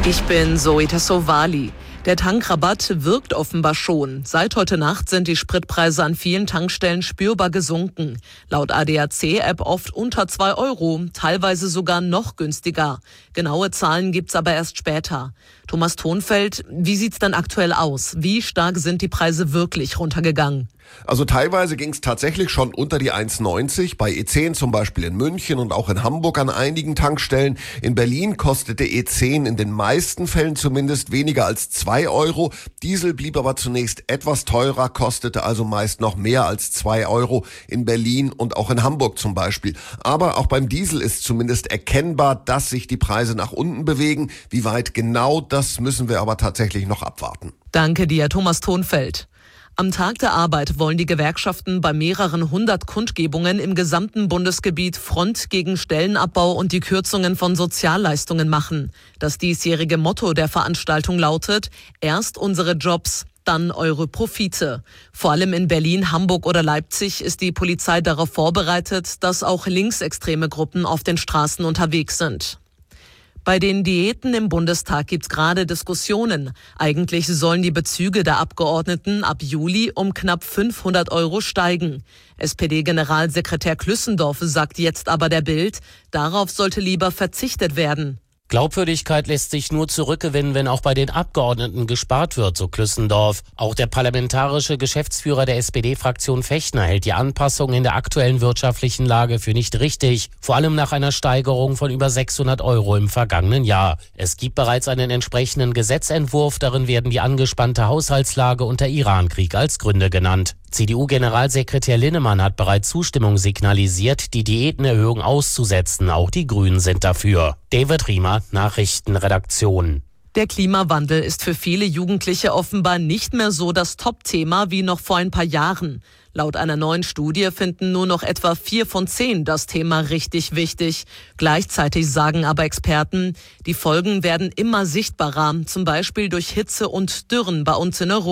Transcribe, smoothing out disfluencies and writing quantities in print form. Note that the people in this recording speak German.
Ich bin Zoe Tassovali. Der Tankrabatt wirkt offenbar schon. Seit heute Nacht sind die Spritpreise an vielen Tankstellen spürbar gesunken. Laut ADAC-App oft unter 2 €, teilweise sogar noch günstiger. Genaue Zahlen gibt's aber erst später. Thomas Thonfeld, wie sieht's denn aktuell aus? Wie stark sind die Preise wirklich runtergegangen? Also teilweise ging es tatsächlich schon unter die 1,90, bei E10 zum Beispiel in München und auch in Hamburg an einigen Tankstellen. In Berlin kostete E10 in den meisten Fällen zumindest weniger als 2 €. Diesel blieb aber zunächst etwas teurer, kostete also meist noch mehr als 2 € in Berlin und auch in Hamburg zum Beispiel. Aber auch beim Diesel ist zumindest erkennbar, dass sich die Preise nach unten bewegen. Wie weit genau, das müssen wir aber tatsächlich noch abwarten. Danke dir, Thomas Thonfeld. Am Tag der Arbeit wollen die Gewerkschaften bei mehreren 100 Kundgebungen im gesamten Bundesgebiet Front gegen Stellenabbau und die Kürzungen von Sozialleistungen machen. Das diesjährige Motto der Veranstaltung lautet: Erst unsere Jobs, dann eure Profite. Vor allem in Berlin, Hamburg oder Leipzig ist die Polizei darauf vorbereitet, dass auch linksextreme Gruppen auf den Straßen unterwegs sind. Bei den Diäten im Bundestag gibt's gerade Diskussionen. Eigentlich sollen die Bezüge der Abgeordneten ab Juli um knapp 500 € steigen. SPD-Generalsekretär Klüssendorf sagt jetzt aber der Bild, darauf sollte lieber verzichtet werden. Glaubwürdigkeit lässt sich nur zurückgewinnen, wenn auch bei den Abgeordneten gespart wird, so Klüssendorf. Auch der parlamentarische Geschäftsführer der SPD-Fraktion Fechner hält die Anpassung in der aktuellen wirtschaftlichen Lage für nicht richtig, vor allem nach einer Steigerung von über 600 € im vergangenen Jahr. Es gibt bereits einen entsprechenden Gesetzentwurf, darin werden die angespannte Haushaltslage und der Irankrieg als Gründe genannt. CDU-Generalsekretär Linnemann hat bereits Zustimmung signalisiert, die Diätenerhöhung auszusetzen. Auch die Grünen sind dafür. David Riemer, Nachrichtenredaktion. Der Klimawandel ist für viele Jugendliche offenbar nicht mehr so das Top-Thema wie noch vor ein paar Jahren. Laut einer neuen Studie finden nur noch etwa 4 von 10 das Thema richtig wichtig. Gleichzeitig sagen aber Experten, die Folgen werden immer sichtbarer, zum Beispiel durch Hitze und Dürren bei uns in Europa.